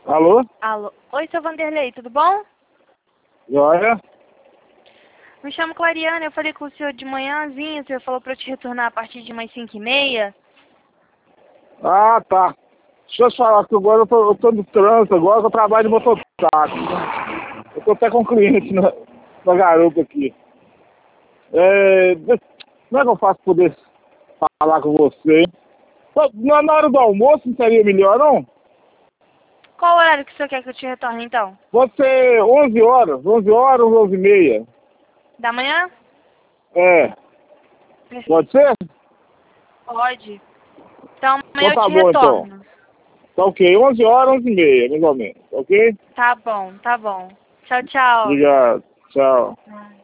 Alô? Alô. Oi, seu Vanderlei, tudo bom? Joia? Me chamo Clariana, eu falei com o senhor de manhãzinha, o senhor falou pra eu te retornar a partir de umas 5h30. Ah, tá. Deixa eu te falar que agora eu tô no trânsito, agora que eu trabalho de mototáxi. Eu tô até com um cliente na garupa aqui. Como é que eu faço pra poder falar com você? Na hora do almoço não seria melhor, não? Qual horário que o senhor quer que eu te retorne, então? Você, 11 horas, 11h30. Da manhã? É, pode ser? Pode. Então amanhã Então eu tá te bom, então. retorno. Tá ok, 11 horas, 11h30, mais ou menos, tá ok? Tá bom, tá bom. Tchau, tchau. Obrigado, tchau.